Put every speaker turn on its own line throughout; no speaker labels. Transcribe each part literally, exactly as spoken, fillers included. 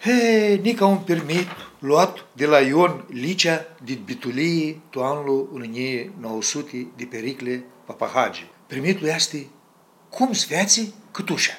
He, nica un permit luat de la Ion Licea din Bitulie tu anul o mie nouă sute de pericle papahagi. Permitul este cum sfeații cătușa.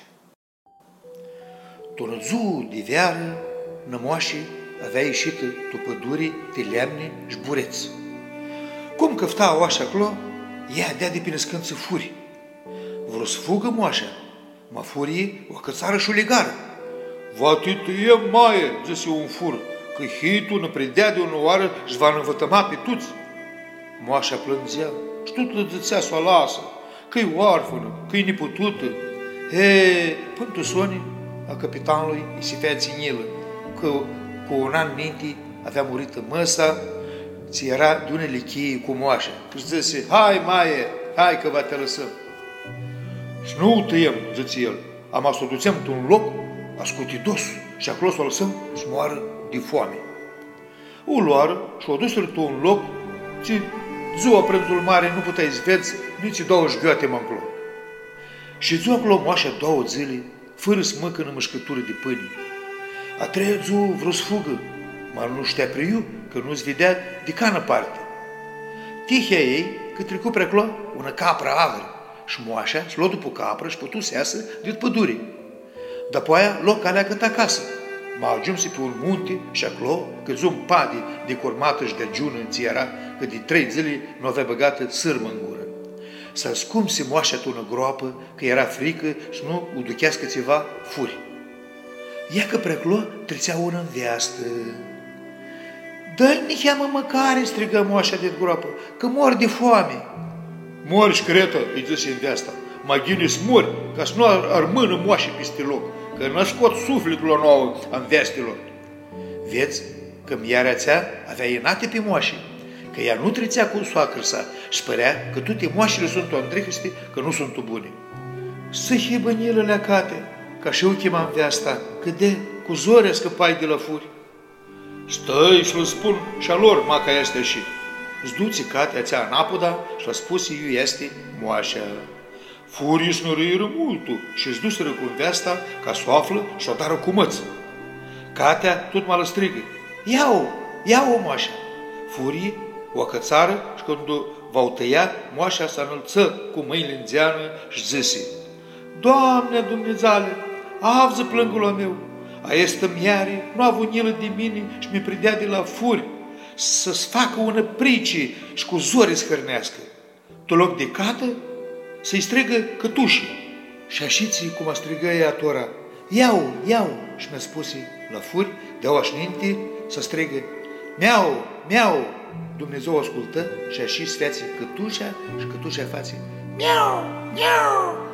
Tonăzul de veară, nămoașii avea ieșită tu pădurii de lemne și bureți. Cum căfta oașa acolo, ea dea de pe născânță furi. Vreau să fugă moașa, mă furie o cățară și o legară. Va te tăie, maie, zise un fur, că hitul nă predea de o oară și va învătăma pe tuți. Moașa plângea și tot lădățea să o lasă, că-i oarfănă, că-i neputută. He, până tu soni, a capitanului îi se fea ținilă, că cu un an minte avea murită măsa, ți era de unele cheie cu moașa. Și zise, hai, maie, hai că va te lăsăm. Și nu o tăiem, zice el, am să o ducem într-un loc ascutidos și acolo să o lăsăm să moară de foame. O luară și o dus într un loc, ce ziua prânzul mare nu puteai zveți, nici două șghioate mă-nclo. Și ziua acolo moașa două zile, fără să măcă în mășcătură de pâine. A treia ziua vreau să fugă, mar nu știa preiu, că nu-ți vedea de cană parte. Tihea ei, că trecu pre acolo una capră agră și moașa s-a luat după capră și putu să iasă de pădure. După aia lua calea cât acasă. M-a ajuns pe un munte și acolo, că zi un pade de cormată și de giună ți era, că de trei zile nu avea băgată sârmă în gură. S-a scumse moașa tu în groapă, că era frică și nu o duchească ceva furi. Ia că pre acolo trecea una în veastă. Dă-i niheamă măcare, strigă moașa de groapă, că mor de foame. Mori, șcretă, îi zise în veasta, mai ghine să mori, ca să nu ar mână moașe peste loc, că n-a scot sufletul la nouă în vestelor. Veți că miarea țea avea inate pe moașe, că ea nu trețea cu soacră sa și părea că toate moașele sunt o îndrehiste, că nu sunt bune. Să hibănilă leacate, ca și eu chemam veasta, că de cu zorea scăpai de la furi. Stai și-l spun și-a lor, maca este și. Zduți catea țea în apoda și l-a spus eu este moașa. Furii snurâiră multul și-ți duseră cu veasta ca să o află și o dară cu măță. Catea tot mă strigă, ia-o, ia-o moașa. Furii o cățară și când v-au tăia, moașa s-a înălță cu mâinile în zeană și zise, Doamne Dumnezeale, avză plângul meu, a este miare, nu a avut nilă de mine și mi predea de la furi, să-ți facă una prici și cu zori să hărnească. Tu loc de cată, să-i strigă cătușii. Și așiți cum a strigă ea tora, iau, iau, și mi-a spus la furi, de-au așninte, să strigă, miau, miau. Dumnezeu ascultă și așa sfeații cătușa și cătușa față, miau, miau.